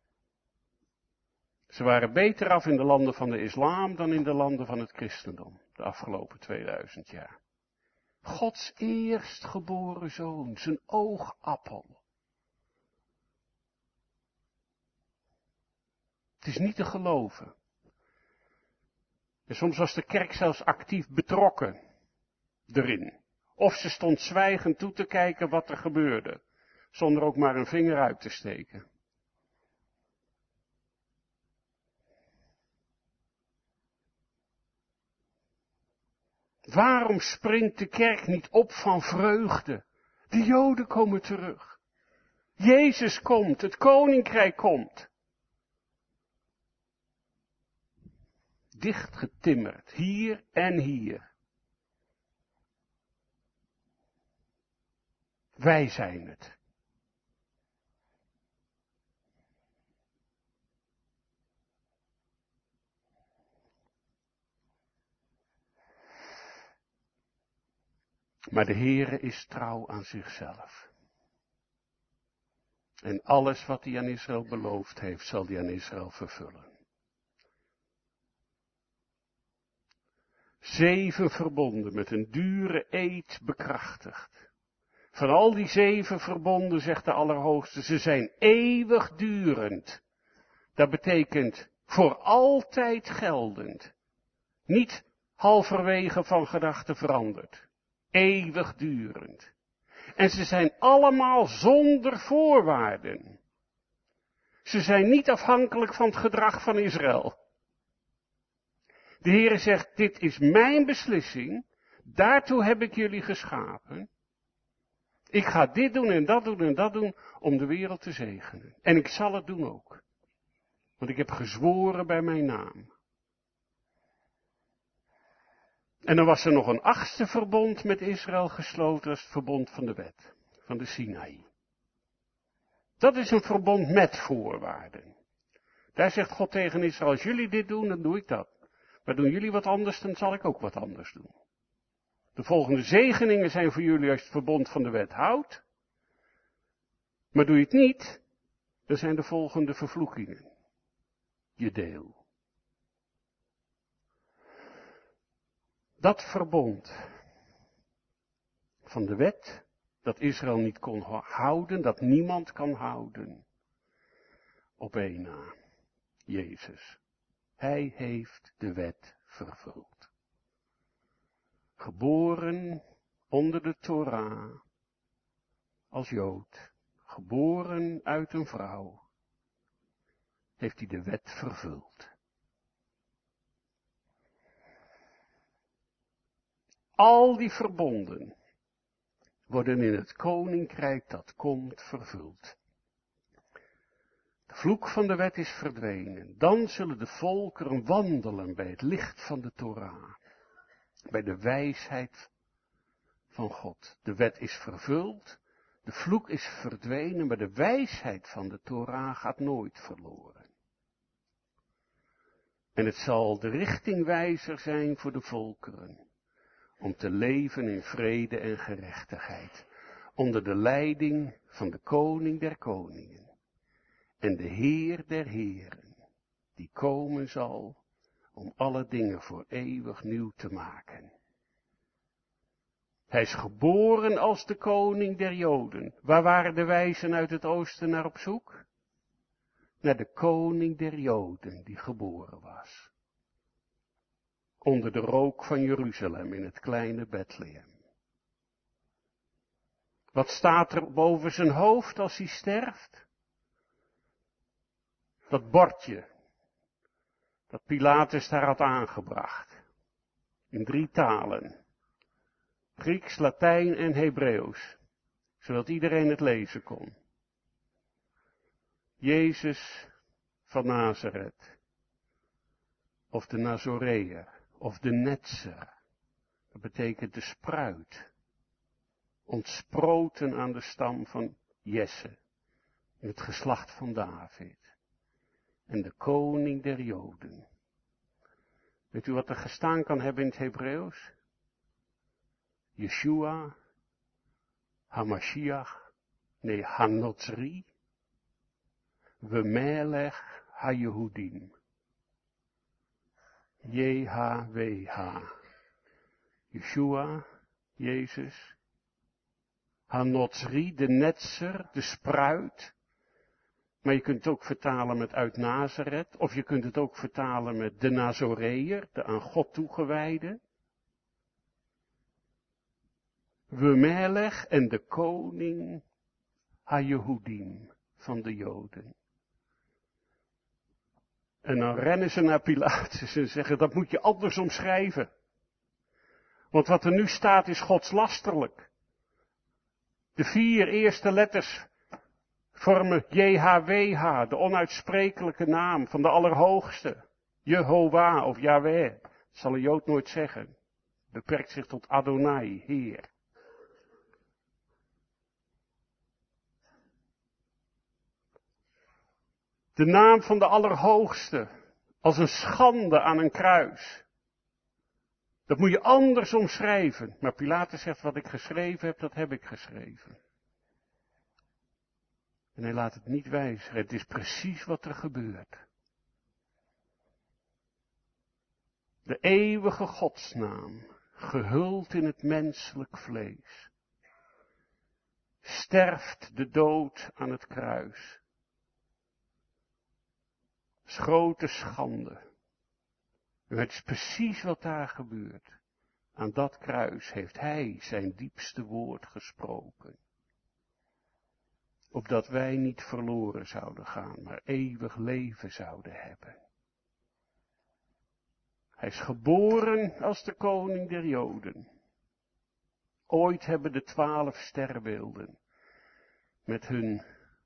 Ze waren beter af in de landen van de islam dan in de landen van het christendom. De afgelopen 2000 jaar. Gods eerstgeboren zoon, zijn oogappel. Het is niet te geloven. En soms was de kerk zelfs actief betrokken erin. Of ze stond zwijgend toe te kijken wat er gebeurde, zonder ook maar een vinger uit te steken. Waarom springt de kerk niet op van vreugde? De Joden komen terug. Jezus komt, het koninkrijk komt. Dichtgetimmerd, hier en hier. Wij zijn het. Maar de Heere is trouw aan zichzelf. En alles wat hij aan Israël beloofd heeft, zal hij aan Israël vervullen. 7 verbonden met een dure eed bekrachtigd. Van al die 7 verbonden, zegt de Allerhoogste, ze zijn eeuwigdurend. Dat betekent voor altijd geldend. Niet halverwege van gedachten veranderd. Eeuwigdurend. En ze zijn allemaal zonder voorwaarden. Ze zijn niet afhankelijk van het gedrag van Israël. De Heere zegt, dit is mijn beslissing, daartoe heb ik jullie geschapen. Ik ga dit doen en dat doen en dat doen om de wereld te zegenen. En ik zal het doen ook. Want ik heb gezworen bij mijn naam. En dan was er nog een 8e verbond met Israël gesloten, dat is het verbond van de wet, van de Sinaï. Dat is een verbond met voorwaarden. Daar zegt God tegen Israël, als jullie dit doen, dan doe ik dat. Maar doen jullie wat anders, dan zal ik ook wat anders doen. De volgende zegeningen zijn voor jullie als je het verbond van de wet houdt. Maar doe je het niet, dan zijn de volgende vervloekingen je deel. Dat verbond van de wet, dat Israël niet kon houden, dat niemand kan houden, op één na, Jezus. Hij heeft de wet vervuld. Geboren onder de Torah, als Jood, geboren uit een vrouw, heeft hij de wet vervuld. Al die verbonden worden in het koninkrijk dat komt vervuld. De vloek van de wet is verdwenen. Dan zullen de volkeren wandelen bij het licht van de Torah. Bij de wijsheid van God. De wet is vervuld. De vloek is verdwenen. Maar de wijsheid van de Torah gaat nooit verloren. En het zal de richtingwijzer zijn voor de volkeren. Om te leven in vrede en gerechtigheid. Onder de leiding van de koning der koningen. En de Heer der heren, die komen zal om alle dingen voor eeuwig nieuw te maken. Hij is geboren als de koning der Joden. Waar waren de wijzen uit het oosten naar op zoek? Naar de koning der Joden die geboren was. Onder de rook van Jeruzalem in het kleine Bethlehem. Wat staat er boven zijn hoofd als hij sterft? Dat bordje, dat Pilatus daar had aangebracht. In 3 talen. Grieks, Latijn en Hebreeuws. Zodat iedereen het lezen kon. Jezus van Nazareth. Of de Nazoreër. Of de Netzer. Dat betekent de spruit. Ontsproten aan de stam van Jesse. In het geslacht van David. En de koning der Joden. Weet u wat er gestaan kan hebben in het Hebreeuws? Yeshua, Hamashiach, nee, Hanotzri, Wemelech HaYehudim. JHWH. Yeshua, Jezus. Hanotzri, de netzer, de spruit. Maar je kunt het ook vertalen met uit Nazareth. Of je kunt het ook vertalen met de Nazoreër, de aan God toegewijde. Wemelech en de koning HaYehudim van de Joden. En dan rennen ze naar Pilatus en zeggen, dat moet je anders omschrijven. Want wat er nu staat is godslasterlijk. De 4 eerste letters vormen JHWH, de onuitsprekelijke naam van de Allerhoogste. Jehovah of Yahweh, dat zal een Jood nooit zeggen. Beperkt zich tot Adonai, Heer. De naam van de Allerhoogste, als een schande aan een kruis. Dat moet je anders omschrijven. Maar Pilatus zegt, wat ik geschreven heb, dat heb ik geschreven. En hij laat het niet wijzigen. Het is precies wat er gebeurt. De eeuwige godsnaam, gehuld in het menselijk vlees, sterft de dood aan het kruis. Dat is grote schande. En het is precies wat daar gebeurt. Aan dat kruis heeft hij zijn diepste woord gesproken. Opdat wij niet verloren zouden gaan, maar eeuwig leven zouden hebben. Hij is geboren als de koning der Joden. Ooit hebben de 12 sterrenbeelden met hun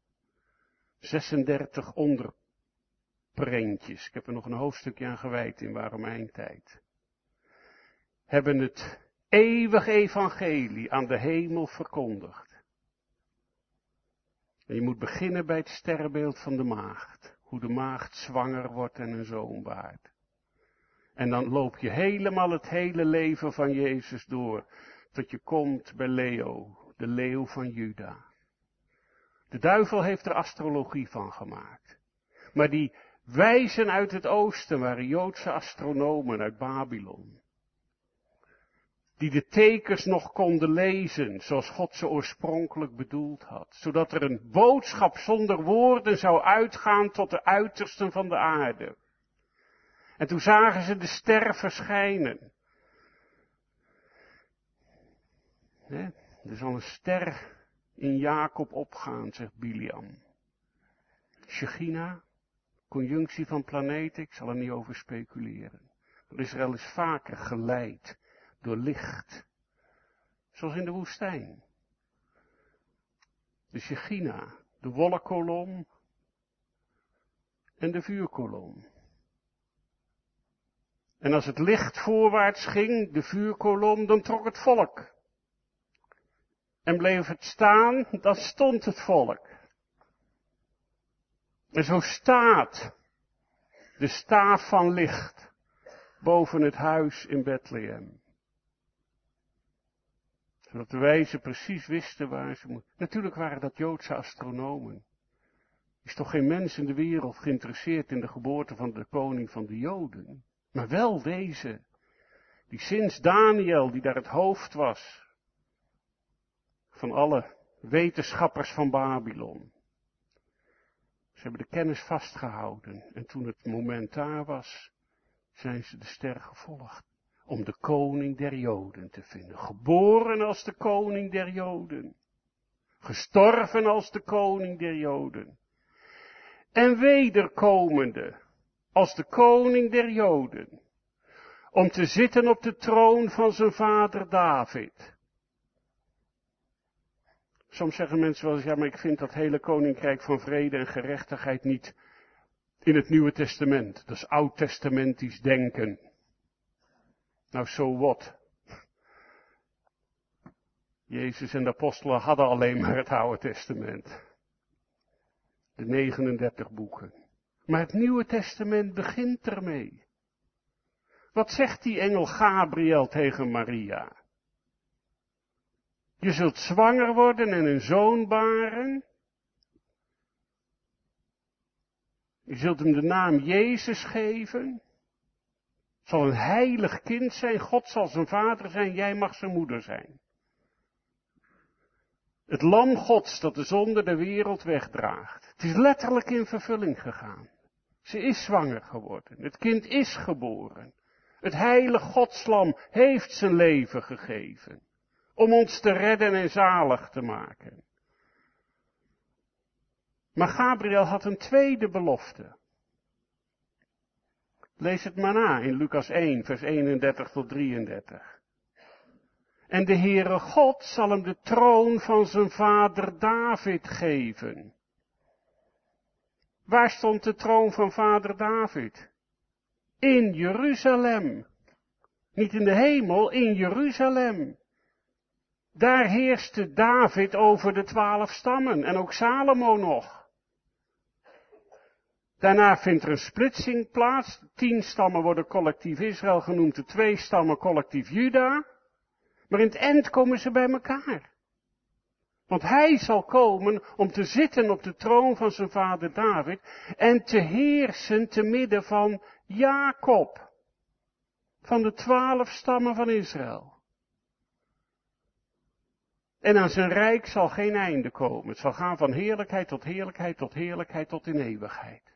36 onderprentjes, ik heb er nog een hoofdstukje aan gewijd in Waarom Eindtijd, hebben het eeuwig evangelie aan de hemel verkondigd. En je moet beginnen bij het sterrenbeeld van de maagd. Hoe de maagd zwanger wordt en een zoon baart. En dan loop je helemaal het hele leven van Jezus door. Tot je komt bij Leo, de leeuw van Juda. De duivel heeft er astrologie van gemaakt. Maar die wijzen uit het oosten waren Joodse astronomen uit Babylon. Die de tekens nog konden lezen, zoals God ze oorspronkelijk bedoeld had. Zodat er een boodschap zonder woorden zou uitgaan tot de uitersten van de aarde. En toen zagen ze de ster verschijnen. Er zal een ster in Jacob opgaan, zegt Biliam. Shechina, conjunctie van planeten, ik zal er niet over speculeren. Maar Israël is vaker geleid door licht. Zoals in de woestijn. De Shechina, de wolkkolom en de vuurkolom. En als het licht voorwaarts ging, de vuurkolom, dan trok het volk. En bleef het staan, dan stond het volk. En zo staat de staaf van licht boven het huis in Bethlehem. Zodat de wijzen precies wisten waar ze moesten. Natuurlijk waren dat Joodse astronomen. Er is toch geen mens in de wereld geïnteresseerd in de geboorte van de koning van de Joden. Maar wel deze, die sinds Daniel, die daar het hoofd was, van alle wetenschappers van Babylon. Ze hebben de kennis vastgehouden en toen het moment daar was, zijn ze de ster gevolgd. Om de koning der Joden te vinden. Geboren als de koning der Joden. Gestorven als de koning der Joden. En wederkomende als de koning der Joden. Om te zitten op de troon van zijn vader David. Soms zeggen mensen wel eens, ja, maar ik vind dat hele koninkrijk van vrede en gerechtigheid niet in het Nieuwe Testament. Dat is oud-testamentisch denken. Nou, so what? Jezus en de apostelen hadden alleen maar het Oude Testament. De 39 boeken. Maar het Nieuwe Testament begint ermee. Wat zegt die engel Gabriel tegen Maria? Je zult zwanger worden en een zoon baren. Je zult hem de naam Jezus geven. Het zal een heilig kind zijn. God zal zijn vader zijn. Jij mag zijn moeder zijn. Het lam Gods dat de zonde der wereld wegdraagt. Het is letterlijk in vervulling gegaan. Ze is zwanger geworden. Het kind is geboren. Het heilige Godslam heeft zijn leven gegeven. Om ons te redden en zalig te maken. Maar Gabriel had een tweede belofte. Lees het maar na in Lucas 1, vers 31 tot 33. En de Heere God zal hem de troon van zijn vader David geven. Waar stond de troon van vader David? In Jeruzalem. Niet in de hemel, in Jeruzalem. Daar heerste David over de 12 stammen en ook Salomo nog. Daarna vindt er een splitsing plaats. 10 stammen worden collectief Israël genoemd, de 2 stammen collectief Juda. Maar in het eind komen ze bij elkaar. Want hij zal komen om te zitten op de troon van zijn vader David en te heersen te midden van Jacob. Van de 12 stammen van Israël. En aan zijn rijk zal geen einde komen. Het zal gaan van heerlijkheid tot heerlijkheid tot heerlijkheid tot in eeuwigheid.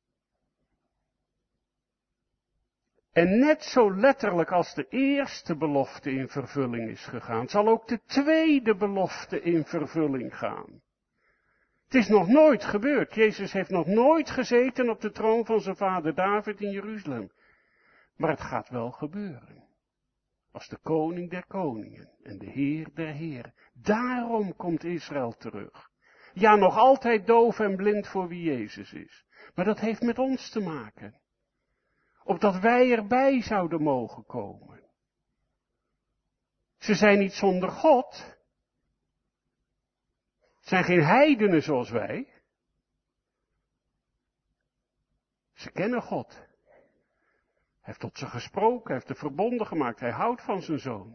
En net zo letterlijk als de eerste belofte in vervulling is gegaan, zal ook de tweede belofte in vervulling gaan. Het is nog nooit gebeurd. Jezus heeft nog nooit gezeten op de troon van zijn vader David in Jeruzalem. Maar het gaat wel gebeuren. Als de koning der koningen en de Heer der heren. Daarom komt Israël terug. Ja, nog altijd doof en blind voor wie Jezus is. Maar dat heeft met ons te maken. Opdat wij erbij zouden mogen komen. Ze zijn niet zonder God. Het zijn geen heidenen zoals wij. Ze kennen God. Hij heeft tot ze gesproken, hij heeft de verbonden gemaakt, hij houdt van zijn zoon.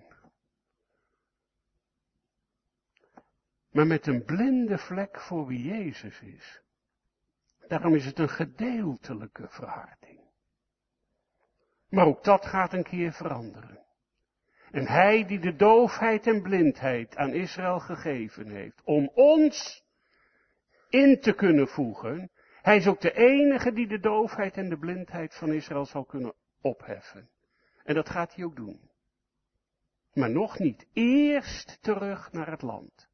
Maar met een blinde vlek voor wie Jezus is. Daarom is het een gedeeltelijke verharding. Maar ook dat gaat een keer veranderen. En hij die de doofheid en blindheid aan Israël gegeven heeft, om ons in te kunnen voegen, hij is ook de enige die de doofheid en de blindheid van Israël zal kunnen opheffen. En dat gaat hij ook doen. Maar nog niet. Eerst terug naar het land.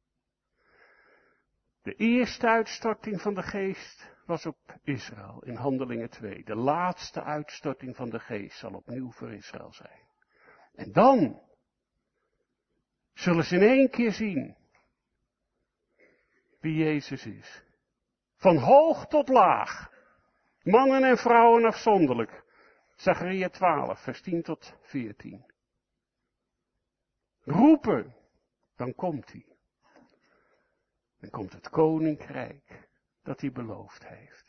De eerste uitstorting van de geest was op Israël in Handelingen 2. De laatste uitstorting van de geest zal opnieuw voor Israël zijn. En dan zullen ze in één keer zien wie Jezus is. Van hoog tot laag. Mannen en vrouwen afzonderlijk. Zacharia 12, vers 10 tot 14. Roepen, dan komt hij. Dan komt het koninkrijk dat hij beloofd heeft.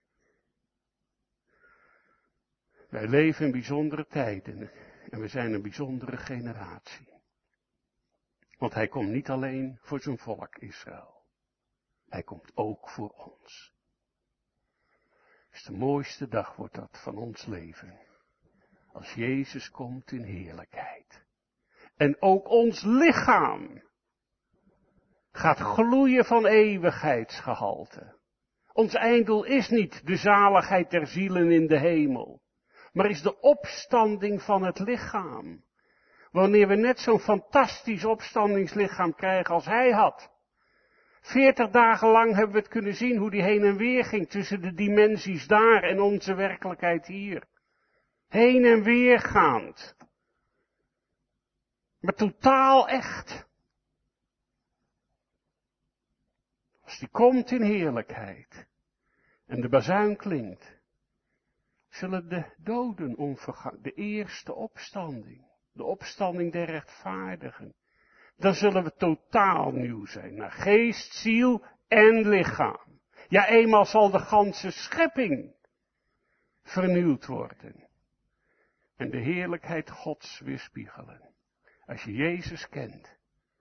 Wij leven in bijzondere tijden en we zijn een bijzondere generatie. Want hij komt niet alleen voor zijn volk Israël. Hij komt ook voor ons. Dus de mooiste dag wordt dat van ons leven. Als Jezus komt in heerlijkheid. En ook ons lichaam gaat gloeien van eeuwigheidsgehalte. Ons einddoel is niet de zaligheid der zielen in de hemel. Maar is de opstanding van het lichaam. Wanneer we net zo'n fantastisch opstandingslichaam krijgen als hij had. 40 dagen lang hebben we het kunnen zien hoe die heen en weer ging tussen de dimensies daar en onze werkelijkheid hier. Heen en weer gaand. Maar totaal echt. Als die komt in heerlijkheid en de bazuin klinkt, zullen de doden onvergaan, de eerste opstanding, de opstanding der rechtvaardigen, dan zullen we totaal nieuw zijn, naar geest, ziel en lichaam. Ja, eenmaal zal de ganse schepping vernieuwd worden en de heerlijkheid Gods weerspiegelen. Als je Jezus kent,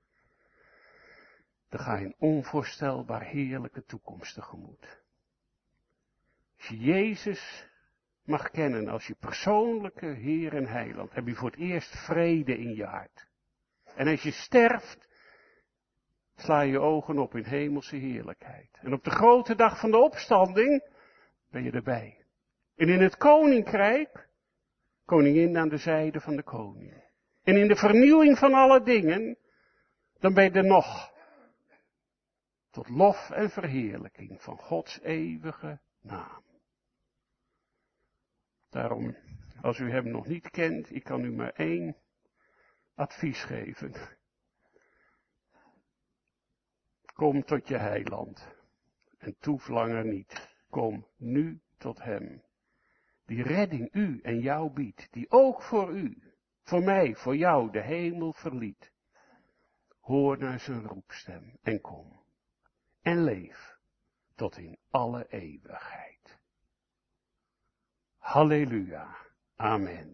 dan ga je een onvoorstelbaar heerlijke toekomst tegemoet. Als je Jezus mag kennen als je persoonlijke Heer en Heiland, heb je voor het eerst vrede in je hart. En als je sterft, sla je ogen op in hemelse heerlijkheid. En op de grote dag van de opstanding ben je erbij. En in het koninkrijk, koningin aan de zijde van de koning. En in de vernieuwing van alle dingen, dan ben je er nog. Tot lof en verheerlijking van Gods eeuwige naam. Daarom, als u hem nog niet kent, ik kan u maar één advies geven. Kom tot je heiland en toef langer niet. Kom nu tot hem, die redding u en jou biedt, die ook voor u, voor mij, voor jou de hemel verliet. Hoor naar zijn roepstem en kom en leef tot in alle eeuwigheid. Halleluja. Amen.